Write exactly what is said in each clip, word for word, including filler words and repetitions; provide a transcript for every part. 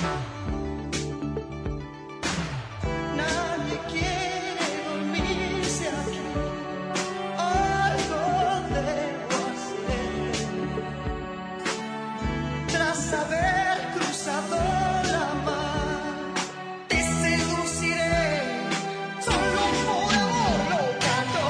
Nadie quiere dormirse aquí. Algo debo hacer. Tras haber cruzado la mar, te seduciré solo por amor loco.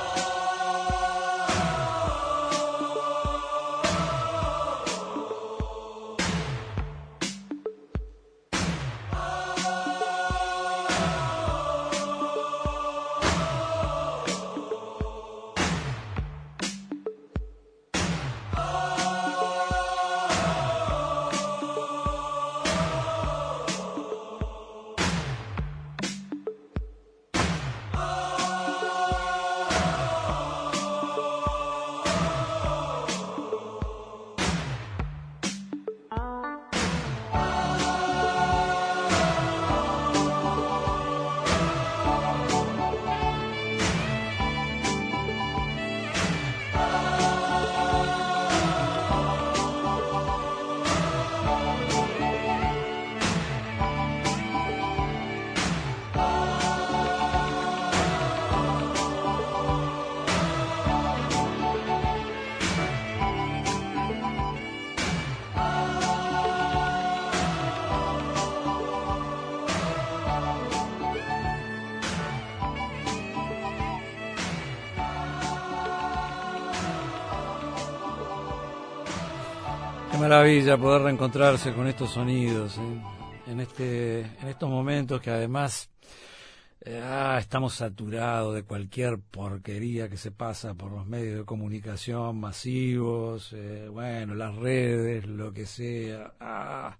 Qué maravilla poder reencontrarse con estos sonidos, ¿eh? en este, en estos momentos que además eh, ah, estamos saturados de cualquier porquería que se pasa por los medios de comunicación masivos, eh, bueno, las redes, lo que sea. Ah,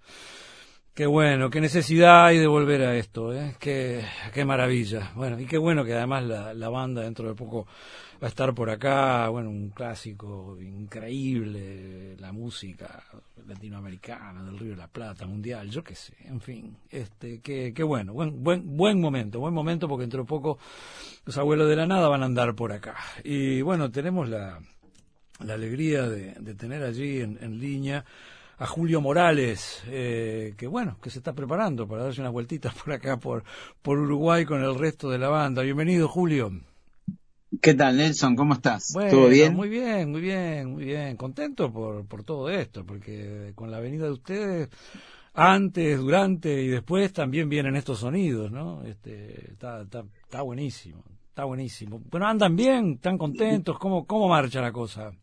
qué bueno, qué necesidad hay de volver a esto, ¿eh? Qué, qué maravilla. Bueno, y qué bueno que además la, la banda dentro de poco va a estar por acá, bueno, un clásico increíble, la música latinoamericana, del Río de la Plata, mundial, yo qué sé, en fin, este, qué, qué bueno, buen, buen, buen momento, buen momento porque dentro de poco los abuelos de la nada van a andar por acá. Y bueno, tenemos la, la alegría de, de tener allí en, en línea a Julio Morales, eh, que bueno, que se está preparando para darse unas vueltitas por acá, por, por Uruguay con el resto de la banda. Bienvenido, Julio. ¿Qué tal, Nelson? ¿Cómo estás? Bueno, ¿Todo bien? muy bien, muy bien, muy bien. Contento por, por todo esto, porque con la venida de ustedes, antes, durante y después también vienen estos sonidos, ¿no? Este, está, está, está buenísimo, está buenísimo. Bueno, andan bien, están contentos, ¿cómo, cómo marcha la cosa?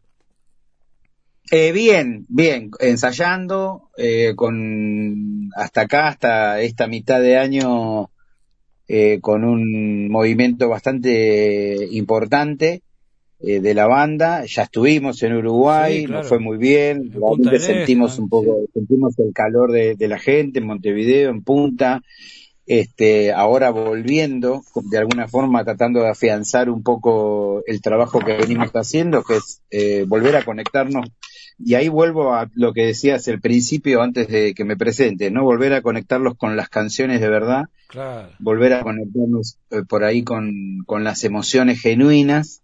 Eh, bien, bien, ensayando, eh, con hasta acá, hasta esta mitad de año, eh, con un movimiento bastante importante eh, de la banda. Ya estuvimos en Uruguay, Sí, nos claro, fue muy bien, en Punta realmente del Este, sentimos ¿no? un poco, Sí. sentimos el calor de, de la gente en Montevideo, en Punta. Este, ahora volviendo, de alguna forma tratando de afianzar un poco el trabajo que venimos haciendo, que es eh, volver a conectarnos. Y ahí vuelvo a lo que decías al principio, antes de que me presente, ¿no? Volver a conectarlos con las canciones de verdad, Claro. volver a conectarnos eh, por ahí con, con las emociones genuinas.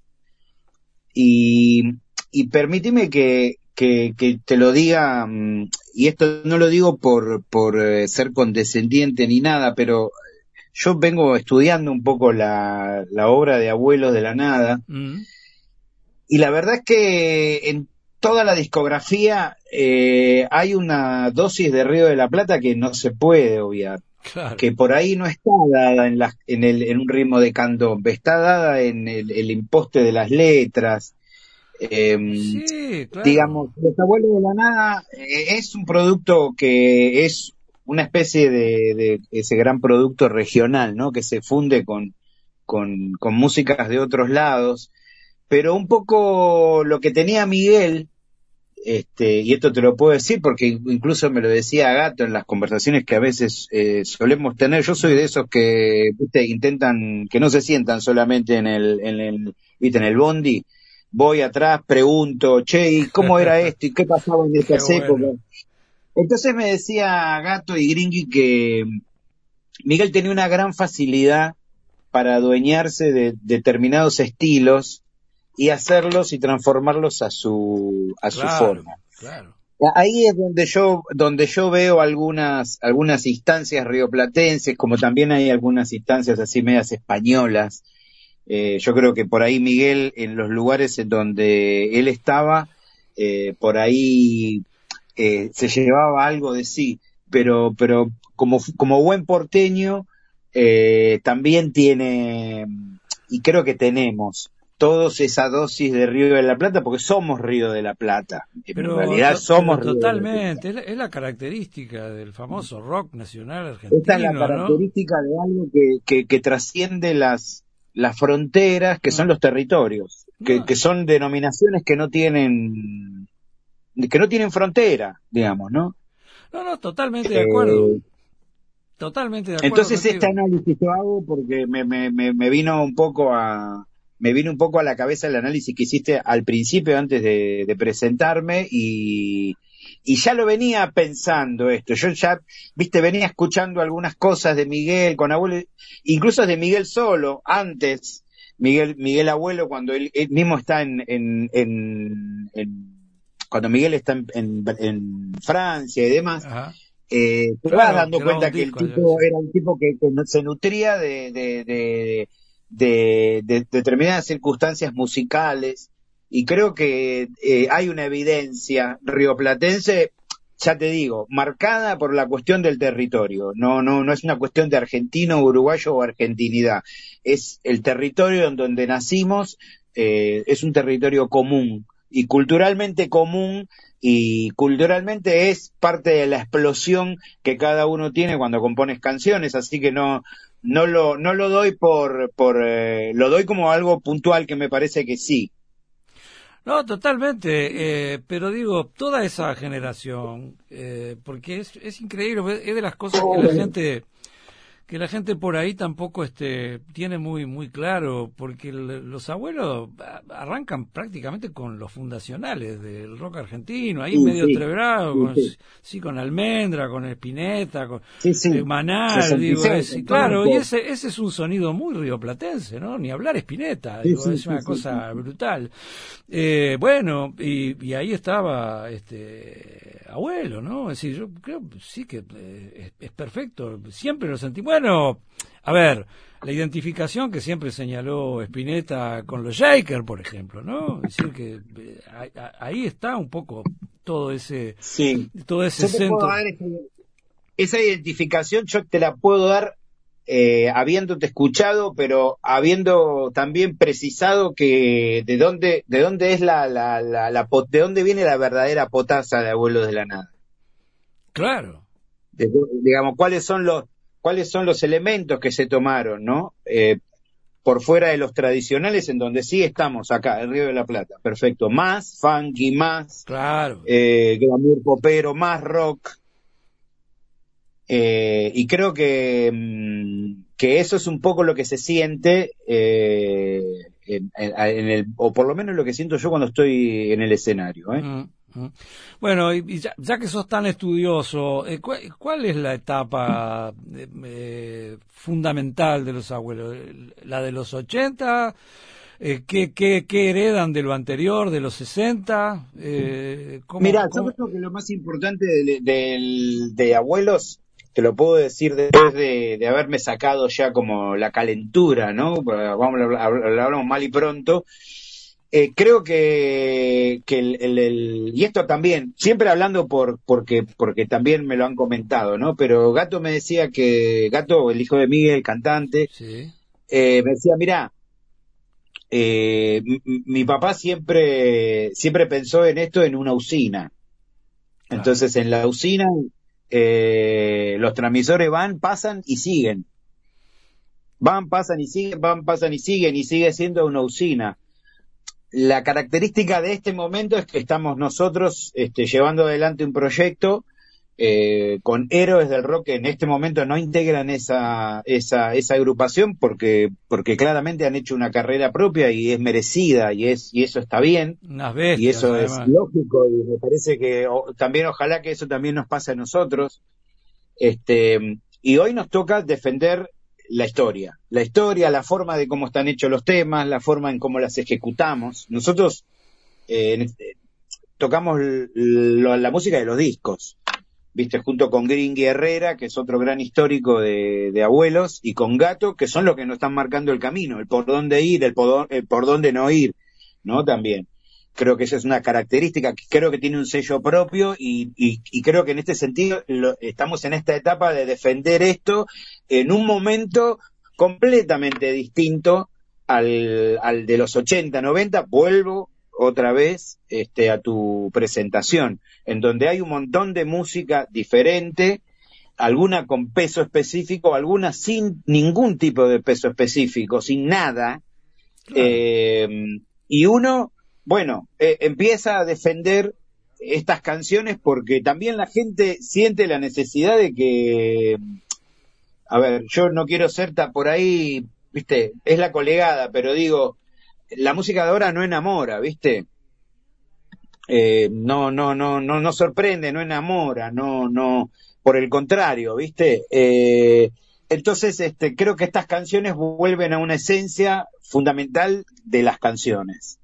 Y, y permíteme que, que, que te lo diga, mm, y esto no lo digo por, por eh, ser condescendiente ni nada, pero yo vengo estudiando un poco la, la obra de Abuelos de la Nada, Mm. y la verdad es que en toda la discografía eh, hay una dosis de Río de la Plata que no se puede obviar, Claro. que por ahí no está dada en, la, en, el, en un ritmo de candombe, está dada en el, el imposte de las letras. Eh, Sí, claro. digamos, Los Abuelos de la Nada eh, es un producto que es una especie de, de ese gran producto regional, ¿no? Que se funde con, con, con músicas de otros lados, pero un poco lo que tenía Miguel, este, y esto te lo puedo decir porque incluso me lo decía Gato en las conversaciones que a veces eh, solemos tener. Yo soy de esos que, viste, intentan que no se sientan solamente en el, en el, viste, en el bondi. Voy atrás, pregunto, che, ¿y cómo era esto? ¿Y qué pasaba en Qué estas bueno. épocas? Entonces me decía Gato y Gringui que Miguel tenía una gran facilidad para adueñarse de determinados estilos y hacerlos y transformarlos a su a su Claro, forma. claro. Ahí es donde yo, donde yo veo algunas, algunas instancias rioplatenses, como también hay algunas instancias así medias españolas. Eh, yo creo que por ahí Miguel, en los lugares en donde él estaba, eh, por ahí eh, se llevaba algo de sí, pero, pero como, como buen porteño, eh, también tiene, y creo que tenemos, todos esa dosis de Río de la Plata, porque somos Río de la Plata. En Pero, realidad to- pero somos Río de la Plata. totalmente, es la, es la característica del famoso rock nacional Esta es la argentino, ¿no? característica de algo que, que, que trasciende las, las fronteras, que son Mm. los territorios, que, No, que son denominaciones que no tienen, que no tienen frontera, digamos, ¿no? no, no, totalmente de acuerdo, Eh, totalmente de acuerdo entonces este contigo. análisis yo hago porque me, me, me, me vino un poco a, me vino un poco a la cabeza el análisis que hiciste al principio antes de, de presentarme y, y ya lo venía pensando esto. Yo ya, viste, venía escuchando algunas cosas de Miguel con abuelo, incluso de Miguel solo, antes, Miguel, Miguel abuelo, cuando él, él mismo está en, en, en, en- cuando Miguel está en, en, en Francia y demás, Ajá. eh, te vas Claro, dando graba un cuenta que el disco allá, tipo sí. era un tipo que, que no- se nutría de, de, de, de, de determinadas circunstancias musicales y creo que eh, hay una evidencia rioplatense, ya te digo, marcada por la cuestión del territorio. No, no, no es una cuestión de argentino, uruguayo o argentinidad. Es el territorio en donde nacimos, eh, es un territorio común y culturalmente común y culturalmente es parte de la explosión que cada uno tiene cuando compones canciones, así que no no lo no lo doy por por eh, lo doy como algo puntual que me parece que sí. No, totalmente, eh, pero digo, toda esa generación, eh, porque es, es increíble, es de las cosas que la gente que la gente por ahí tampoco este tiene muy muy claro, porque el- los abuelos a- arrancan prácticamente con los fundacionales del rock argentino, ahí Sí, medio sí, trebrado, sí, con, sí, sí, con Almendra, con Spinetta, con sí, eh, sí. Manal, digo, sesenta y seis, es, y con claro, y Turco. ese ese es un sonido muy rioplatense, ¿no? Ni hablar Spinetta, Sí, digo, sí, es sí, una sí, sí, cosa sí. brutal. Eh, bueno, y, y ahí estaba este abuelo, ¿no? Es decir, yo creo sí que eh, es, es perfecto, siempre lo sentí. Bueno, a ver, la identificación que siempre señaló Spinetta con los Shakers, por ejemplo, ¿no? Es decir, que eh, a- a- ahí está un poco todo ese, Sí. todo ese Yo te puedo centro. dar esa, esa identificación, yo te la puedo dar eh, habiéndote escuchado, pero habiendo también precisado que de dónde, de dónde es la, la, la, la po- de dónde viene la verdadera potasa de Abuelos de la Nada. Claro, De- digamos, cuáles son los, cuáles son los elementos que se tomaron, ¿no? Eh, por fuera de los tradicionales, en donde sí estamos acá, el Río de la Plata, perfecto. Más funky, más claro. eh, glamour popero, más rock. Eh, y creo que, mm, que eso es un poco lo que se siente eh, en, en- en el, o por lo menos lo que siento yo cuando estoy en el escenario, ¿eh? Mm, mm. Bueno, y, y ya, ya que sos tan estudioso, eh, ¿cuál, cuál es la etapa eh, eh, fundamental de los abuelos? ¿La de los ochenta? Eh, ¿qué, qué, qué heredan de lo anterior, de los sesenta? Eh, ¿cómo, Mirá, yo cómo? creo que lo más importante de, de, de abuelos, te lo puedo decir después de, de haberme sacado ya como la calentura, ¿no? Vamos, lo hablamos mal y pronto. Eh, creo que, que el, el, el- y esto también, siempre hablando por, porque, porque también me lo han comentado, ¿no? Pero Gato me decía que, Gato, el hijo de Miguel, cantante, Sí, eh, me decía, mirá, eh, mi, mi papá siempre, siempre pensó en esto en una usina. claro. Entonces en la usina eh, los transmisores van, pasan y siguen. Van, pasan y siguen, van, pasan y siguen y sigue siendo una usina. La característica de este momento es que estamos nosotros este, llevando adelante un proyecto eh, con héroes del rock que en este momento no integran esa, esa, esa agrupación porque, porque claramente han hecho una carrera propia y es merecida y, es, y eso está bien Unas y bestias, eso es además. lógico y me parece que o, también ojalá que eso también nos pase a nosotros. Este, y hoy nos toca defender la historia, la historia, la forma de cómo están hechos los temas, la forma en cómo las ejecutamos. Nosotros, eh, tocamos l- l- la música de los discos, viste, junto con Gringy Herrera, que es otro gran histórico de, de Abuelos, y con Gato, que son los que nos están marcando el camino, el por dónde ir, el por, el por dónde no ir, ¿no? También. Creo que esa es una característica, que creo que tiene un sello propio y, y, y creo que en este sentido lo, estamos en esta etapa de defender esto en un momento completamente distinto al, al de los ochenta, noventa. Vuelvo otra vez este, a tu presentación, en donde hay un montón de música diferente, alguna con peso específico, alguna sin ningún tipo de peso específico, sin nada, Claro. eh, y uno, bueno, eh, empieza a defender estas canciones porque también la gente siente la necesidad de que, a ver, yo no quiero ser ta- por ahí, viste, es la colegada, pero digo, la música de ahora no enamora, viste. Eh, no, no, no, no, no sorprende, no enamora, no, no, por el contrario, ¿viste? Eh, entonces, este, creo que estas canciones vuelven a una esencia fundamental de las canciones.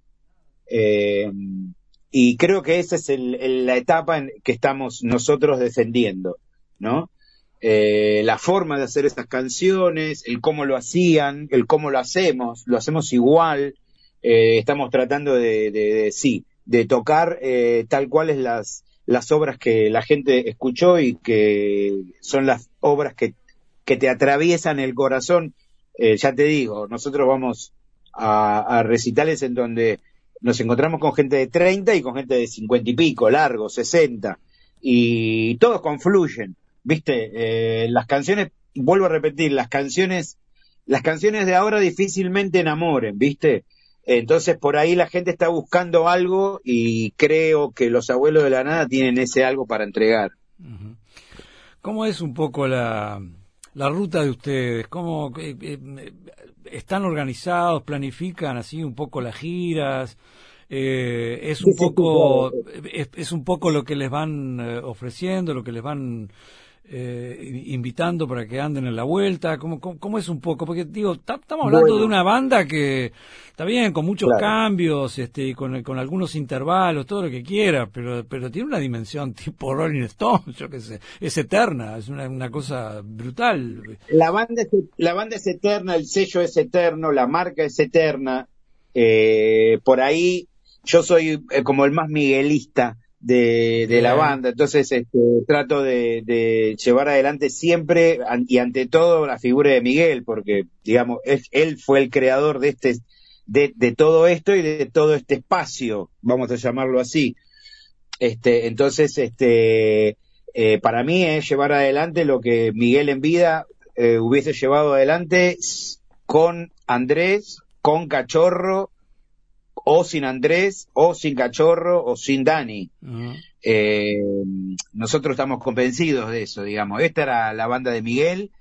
Eh, y creo que esa es el, el- la etapa en que estamos nosotros defendiendo, ¿no? Eh, la forma de hacer esas canciones, el cómo lo hacían, el cómo lo hacemos, lo hacemos igual, eh, estamos tratando de, de, de- sí, de tocar eh, tal cuales las, las obras que la gente escuchó y que son las obras que, que te atraviesan el corazón. Eh, ya te digo, nosotros vamos a, a recitales en donde nos encontramos con gente de treinta y con gente de cincuenta y pico, largo, sesenta, y todos confluyen, ¿viste? Eh, las canciones, vuelvo a repetir, las canciones, las canciones de ahora difícilmente enamoren, ¿viste? Entonces por ahí la gente está buscando algo y creo que los Abuelos de la Nada tienen ese algo para entregar. Ujú. ¿Cómo es un poco la, la ruta de ustedes? ¿Cómo eh, eh, están organizados, planifican así un poco las giras? Eh, es Sí, un sí, sí, claro. poco es, es un poco lo que les van eh, ofreciendo, lo que les van eh, invitando para que anden en la vuelta. ¿Cómo, cómo, cómo es un poco? Porque digo, ta- estamos hablando de Bueno, una banda que está bien, con muchos claro. cambios, este, y con, con algunos intervalos, todo lo que quiera, pero, pero tiene una dimensión tipo Rolling Stones, yo qué sé, es eterna, es una, una cosa brutal. La banda, es, la banda es eterna, el sello es eterno, la marca es eterna. Eh, por ahí yo soy eh, como el más miguelista de, de la Bien. banda, entonces este, trato de, de llevar adelante siempre an- y ante todo la figura de Miguel, porque digamos, él, él fue el creador de este, de, de todo esto y de todo este espacio, vamos a llamarlo así. Este, entonces, este, eh, para mí es llevar adelante lo que Miguel en vida eh, hubiese llevado adelante con Andrés, con Cachorro, o sin Andrés, o sin Cachorro, o sin Dani. Ujú. Eh, nosotros estamos convencidos de eso, digamos. Esta era la banda de Miguel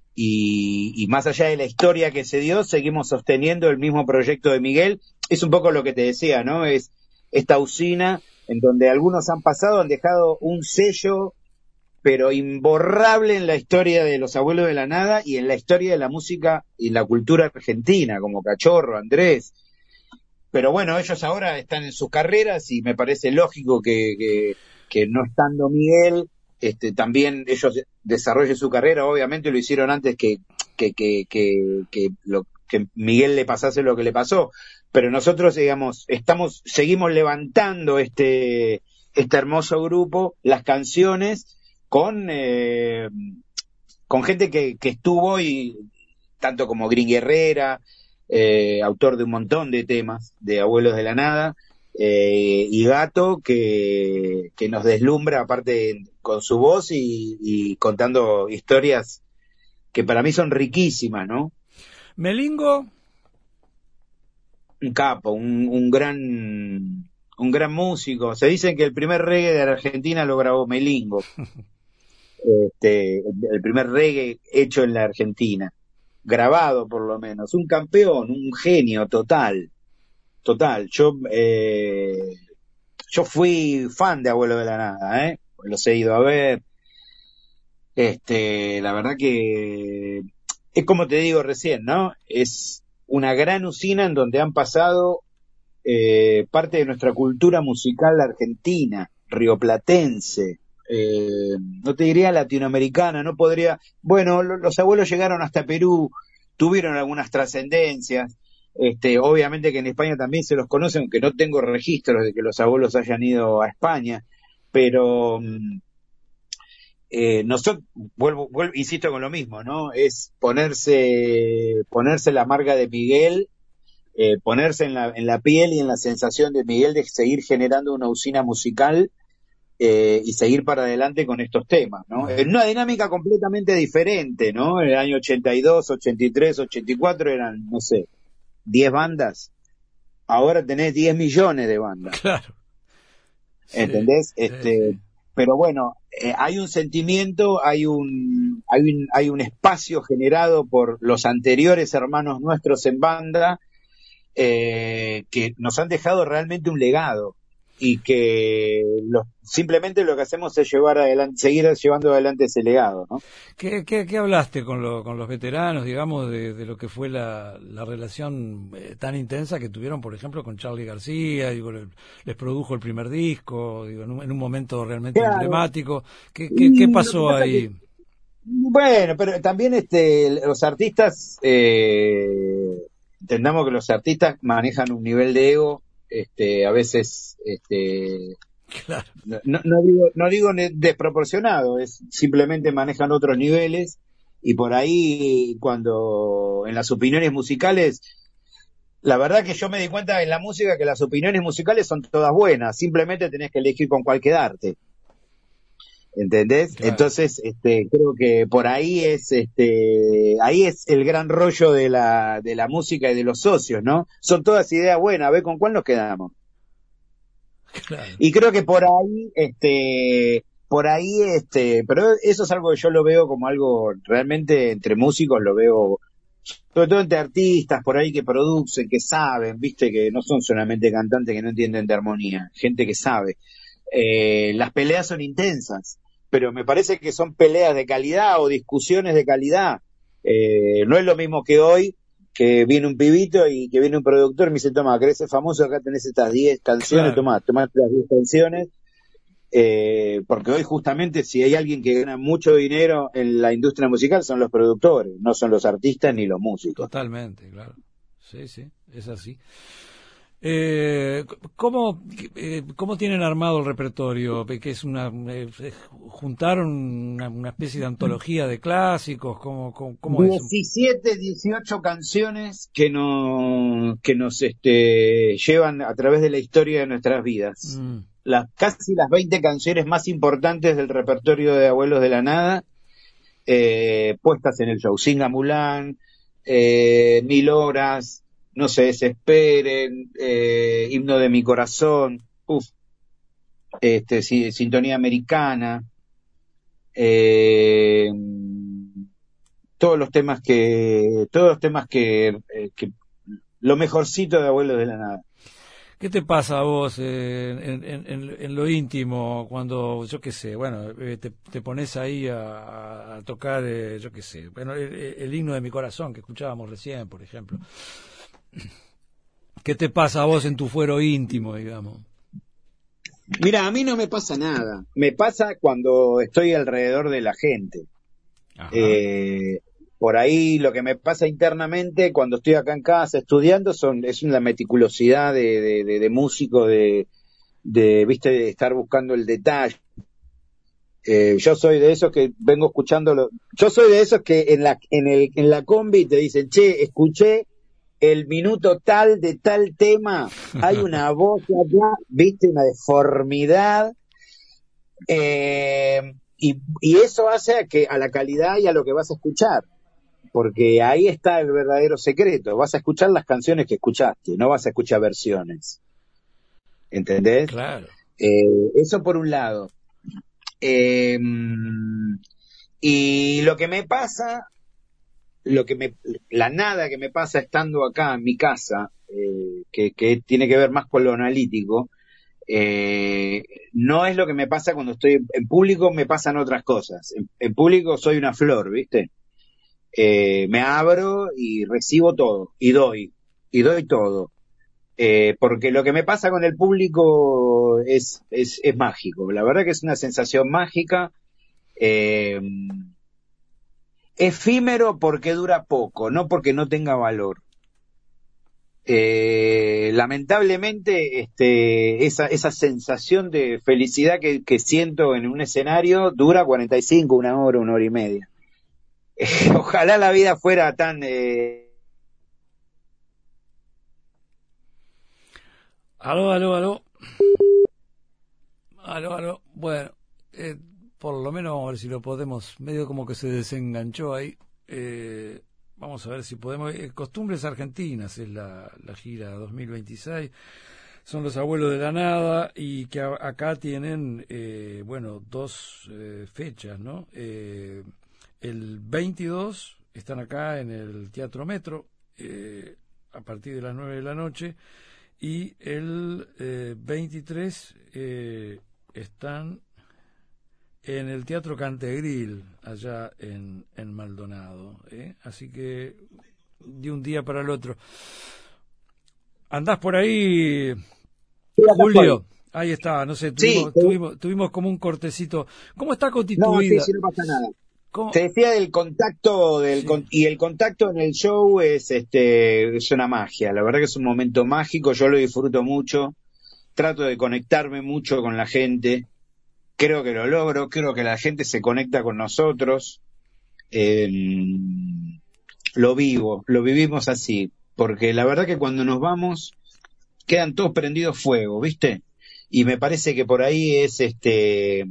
y, y más allá de la historia que se dio, seguimos sosteniendo el mismo proyecto de Miguel. Es un poco lo que te decía, ¿no? Es esta usina en donde algunos han pasado, han dejado un sello, pero imborrable en la historia de los Abuelos de la Nada y en la historia de la música y la cultura argentina, como Cachorro, Andrés. Pero bueno, ellos ahora están en sus carreras y me parece lógico que, que, que no estando Miguel, este, también ellos desarrollen su carrera. Obviamente lo hicieron antes que, que, que, que, que, lo, que Miguel le pasase lo que le pasó. Pero nosotros, digamos, estamos, seguimos levantando este, este hermoso grupo, las canciones, con, eh, con gente que, que estuvo y tanto como Green Herrera, eh, autor de un montón de temas de Abuelos de la Nada, eh, y Gato, que, que nos deslumbra aparte con su voz y, y contando historias que para mí son riquísimas, ¿no? Melingo, Un capo, un, un gran un gran músico. Se dice que el primer reggae de Argentina lo grabó Melingo, este, el primer reggae hecho en la Argentina, grabado por lo menos, un campeón, un genio total, total. Yo eh, yo fui fan de Abuelo de la Nada, ¿eh? Los he ido a ver. Este, la verdad que es como te digo recién, ¿no? Es una gran usina en donde han pasado eh, parte de nuestra cultura musical argentina, rioplatense, eh, no te diría latinoamericana, no podría, bueno, lo, los abuelos llegaron hasta Perú, tuvieron algunas trascendencias, este, obviamente que en España también se los conoce, aunque no tengo registros de que los abuelos hayan ido a España, pero eh, nosotros, vuelvo, vuelvo, insisto con lo mismo, ¿no? Es ponerse, ponerse la marca de Miguel, eh, ponerse en la, en la piel y en la sensación de Miguel de seguir generando una usina musical eh, y seguir para adelante con estos temas, ¿no? En una dinámica completamente diferente, ¿no? En el año ochenta y dos, ochenta y tres, ochenta y cuatro eran, no sé, diez bandas. Ahora tenés diez millones de bandas. Claro. ¿Entendés? Sí, este, sí, sí. Pero bueno, eh, hay un sentimiento, hay un, hay un, hay un espacio generado por los anteriores hermanos nuestros en banda, eh, que nos han dejado realmente un legado y que los, simplemente lo que hacemos es llevar adelante, seguir llevando adelante ese legado, ¿no? ¿Qué, qué, qué hablaste con, lo, con los veteranos, digamos, de, de lo que fue la, la relación eh, tan intensa que tuvieron, por ejemplo, con Charly García? Digo, le- les produjo el primer disco, digo, en un, en un momento realmente Claro. emblemático. ¿Qué, qué, qué Y lo que pasó pasa ahí? que, bueno, pero también este, los artistas, eh, entendamos que los artistas manejan un nivel de ego, este, a veces, este, Claro, no, no digo, no digo ne- desproporcionado, es simplemente manejan otros niveles y por ahí cuando en las opiniones musicales, la verdad que yo me di cuenta en la música que las opiniones musicales son todas buenas, simplemente tenés que elegir con cuál quedarte. ¿Entendés? claro. Entonces, este, creo que por ahí es, este, ahí es el gran rollo de la, de la música y de los socios, ¿no? Son todas ideas buenas, a ver con cuál nos quedamos. Claro. Y creo que por ahí, este, por ahí, este, pero eso es algo que yo lo veo como algo realmente entre músicos, lo veo, sobre todo entre artistas por ahí que producen, que saben, viste, que no son solamente cantantes que no entienden de armonía, gente que sabe. Eh, las peleas son intensas, pero me parece que son peleas de calidad o discusiones de calidad. Eh, no es lo mismo que hoy, que viene un pibito y que viene un productor y me dice, toma, ¿querés ser famoso? Acá tenés estas diez canciones, Claro. toma, tomá las diez canciones. Eh, porque hoy justamente si hay alguien que gana mucho dinero en la industria musical son los productores, no son los artistas ni los músicos. Totalmente, claro. Sí, sí, es así. Eh, ¿cómo, eh, ¿Cómo tienen armado el repertorio? Que es una, eh, juntaron una, una especie de antología de clásicos. ¿Cómo, cómo, cómo es? diecisiete, dieciocho canciones que nos, que nos este, llevan a través de la historia de nuestras vidas. Mm, Las, casi las veinte canciones más importantes del repertorio de Abuelos de la Nada, eh, puestas en el show. Singa Mulán, eh, Mil Horas, No se desesperen, eh, Himno de mi corazón, uf, este, si- Sintonía Americana, eh, todos los temas que, todos los temas que, eh, que lo mejorcito de Abuelos de la Nada. ¿Qué te pasa a vos eh, en, en, en- en lo íntimo cuando, yo qué sé, bueno, eh, te, te pones ahí a, a tocar, eh, yo qué sé, bueno, el, el himno de mi corazón que escuchábamos recién, por ejemplo? ¿Qué te pasa a vos en tu fuero íntimo, digamos? Mira, a mí no me pasa nada. Me pasa cuando estoy alrededor de la gente. Ajá, Eh, por ahí lo que me pasa internamente cuando estoy acá en casa estudiando son, es una meticulosidad de, de, de, de músico, de, de, viste, de estar buscando el detalle. Eh, yo soy de esos que vengo escuchándolo. Yo soy de esos que en la, en el, en la combi te dicen, che, escuché el minuto tal de tal tema, hay una voz acá, viste, una deformidad, eh, y, y eso hace a que a la calidad y a lo que vas a escuchar, porque ahí está el verdadero secreto, vas a escuchar las canciones que escuchaste, no vas a escuchar versiones, ¿entendés? claro. Eh, eso por un lado. Eh, y lo que me pasa, lo que me, la nada que me pasa estando acá en mi casa, eh, que, que tiene que ver más con lo analítico, eh, no es lo que me pasa cuando estoy en, en público, me pasan otras cosas. En, en público soy una flor, ¿viste? Eh, me abro y recibo todo, y doy, y doy todo. eh, porque lo que me pasa con el público es, es, es mágico. La verdad que es una sensación mágica. Eh, efímero porque dura poco, no porque no tenga valor. Eh, lamentablemente, este, esa, esa sensación de felicidad que, que siento en un escenario dura cuarenta y cinco, una hora, una hora y media. Eh, ojalá la vida fuera tan... Eh... Aló, aló, aló. Aló, aló. Bueno, eh, por lo menos vamos a ver si lo podemos. Medio como que se desenganchó ahí. Eh, vamos a ver si podemos. Eh, Costumbres Argentinas es la, la gira dos mil veintiséis. Son los abuelos de la nada y que a, acá tienen, eh, bueno, dos eh, fechas, ¿no? Eh, el veintidós están acá en el Teatro Metro eh, a partir de las nueve de la noche. Y el eh, veintitrés eh, están en el Teatro Cantegril, allá en, en Maldonado. ¿eh? Así que de un día para el otro. ¿Andás por ahí, Julio? Ahí está, no sé, tuvimos, Sí, tuvimos, tuvimos como un cortecito. ¿Cómo está no, sí, constituida? sí, no pasa nada. ¿Cómo? Te decía del contacto del Sí. con- y el contacto en el show es este es una magia, la verdad que es un momento mágico, yo lo disfruto mucho, trato de conectarme mucho con la gente, creo que lo logro, creo que la gente se conecta con nosotros, eh, lo vivo, lo vivimos así, porque la verdad que cuando nos vamos quedan todos prendidos fuego, ¿viste? Y me parece que por ahí es este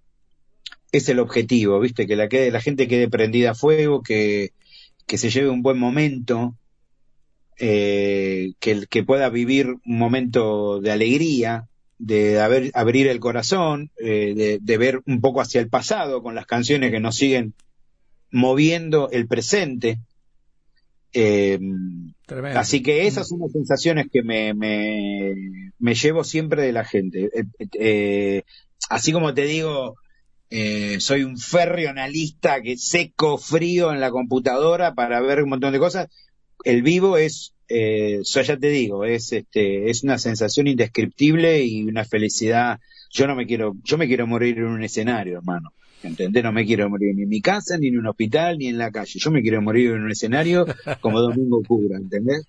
es el objetivo, ¿viste? Que la, quede, la gente quede prendida a fuego, que, que se lleve un buen momento, eh, que, que pueda vivir un momento de alegría, de haber, abrir el corazón, eh, de, de ver un poco hacia el pasado con las canciones que nos siguen moviendo el presente. Eh, Tremendo. así que esas son las sensaciones que me, me, me llevo siempre de la gente. Eh, eh, así como te digo, Eh, soy un férreo analista que seco frío en la computadora para ver un montón de cosas. El vivo es, eh, yo ya te digo, es este, es una sensación indescriptible y una felicidad. Yo no me quiero, yo me quiero morir en un escenario, hermano. ¿Entendés? No me quiero morir ni en mi casa, ni en un hospital, ni en la calle. Yo me quiero morir en un escenario como Domingo Cura, ¿entendés?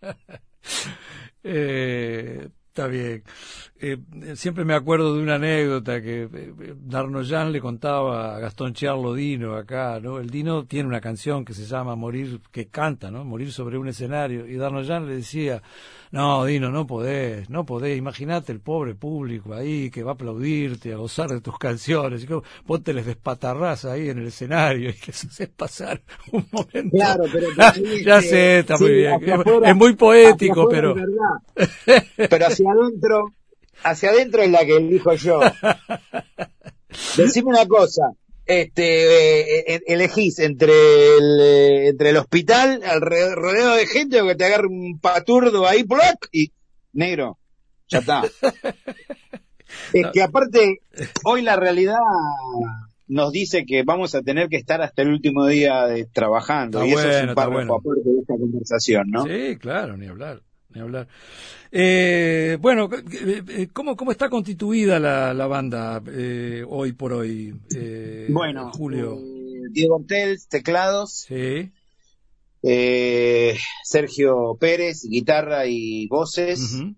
Eh, está bien. Eh, siempre me acuerdo de una anécdota que eh, Darnoyan le contaba a Gastón Charlo Dino acá, ¿no? El Dino tiene una canción que se llama Morir, que canta, ¿no? Morir sobre un escenario. Y Darnoyan le decía, no, Dino, no podés, no podés. Imagínate el pobre público ahí que va a aplaudirte, a gozar de tus canciones. Y que vos te les despatarrás ahí en el escenario y que se haces pasar un momento. Claro, pero ya, ahí, ya este, sé, está sí, muy bien. hacia Es, afuera- es muy poético, hacia afuera pero... es verdad. Pero hacia adentro, hacia adentro es la que elijo yo. Decime una cosa, este, eh, eh, elegís entre el, eh, entre el hospital, alrededor, rodeado de gente, o que te agarre un paturdo ahí, ¡plac! Y negro, ya está. Es que aparte, hoy la realidad nos dice que vamos a tener que estar hasta el último día de, trabajando, Está y eso es bueno, un está párrafo bueno. aparte de esta conversación, ¿no? Sí, claro, ni hablar, ni hablar. Eh, bueno, eh, eh, ¿cómo, cómo está constituida la, la banda eh, hoy por hoy, eh, Bueno, Julio? eh, Diego Ortels, teclados, Sí. eh, Sergio Pérez, guitarra y voces, Ujú.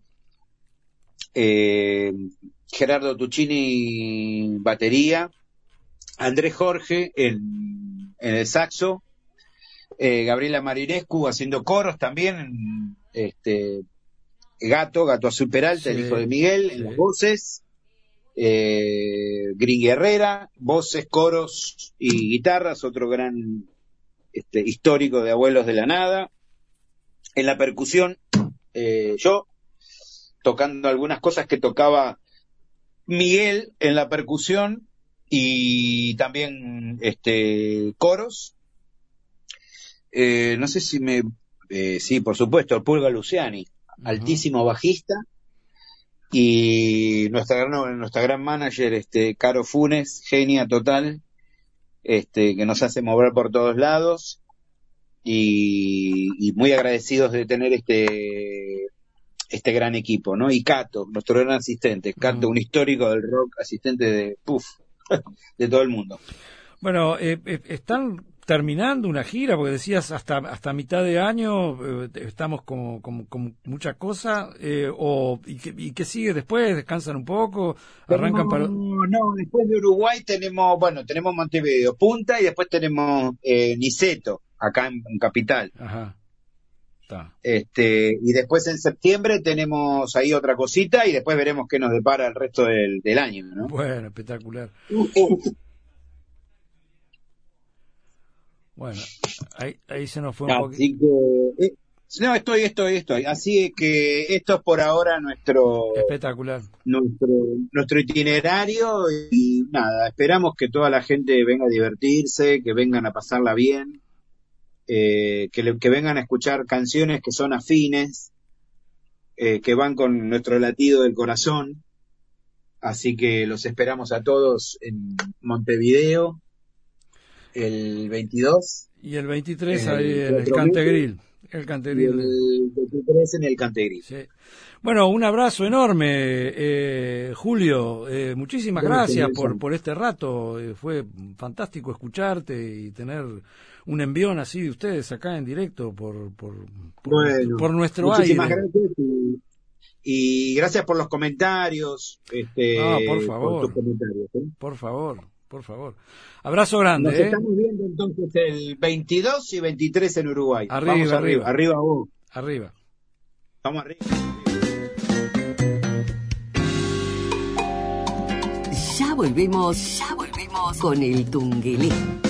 eh, Gerardo Tuccini, batería, Andrés Jorge en, en el saxo, eh, Gabriela Marinescu haciendo coros también, este, Gato, Gato Azul Peralta, el Sí, hijo de Miguel, en sí. las voces, eh, Gringui Herrera, voces, coros y guitarras, otro gran este, histórico de Abuelos de la Nada. En la percusión, eh, yo, tocando algunas cosas que tocaba Miguel en la percusión y también este, coros. Eh, no sé si me... Eh, sí, por supuesto, el Pulga Luciani, Ujú. altísimo bajista, y nuestra gran, nuestra gran manager, este, Caro Funes, genia total, este, que nos hace mover por todos lados, y, y muy agradecidos de tener este este gran equipo, ¿no? Y Cato, nuestro gran asistente, Cato, Mm. un histórico del rock, asistente de, puf, de todo el mundo. Bueno, eh, eh, están terminando una gira, porque decías hasta hasta mitad de año eh, estamos con, con, con mucha cosa, eh, o y qué, y qué sigue después, descansan un poco, arrancan para... Tenemos- no, después de Uruguay tenemos, bueno, tenemos Montevideo, Punta, y después tenemos eh, Niceto, acá en, en Capital. Ajá, está. Este, y después en septiembre tenemos ahí otra cosita y después veremos qué nos depara el resto del, del año, ¿no? Bueno, espectacular. Bueno, ahí, ahí se nos fue un poquito. Así que, eh, no, estoy, estoy, estoy. Así que esto es por ahora nuestro, Espectacular. nuestro, nuestro itinerario y nada, esperamos que toda la gente venga a divertirse, que vengan a pasarla bien, eh, que, le- que vengan a escuchar canciones que son afines, eh, que van con nuestro latido del corazón. Así que los esperamos a todos en Montevideo el veintidós Y el veintitrés en ahí el en el Teatro Cantegril. El y Cantegril. el veintitrés en el Cantegris. Sí. Bueno, un abrazo enorme, eh, Julio. Eh, muchísimas Gracias, gracias Nelson. por, por este rato. Eh, fue fantástico escucharte y tener un envión así de ustedes acá en directo por, por, por, Bueno, por nuestro muchísimas aire. gracias y, y gracias por los comentarios, este, No, por favor. tus comentarios. ¿eh? Por favor, por favor. Abrazo grande, Nos ¿eh? estamos viendo entonces el veintidós y veintitrés en Uruguay. Arriba, Vamos arriba, arriba. arriba vos. Arriba. Vamos arriba. Ya volvemos, ya volvemos con el Tungelé.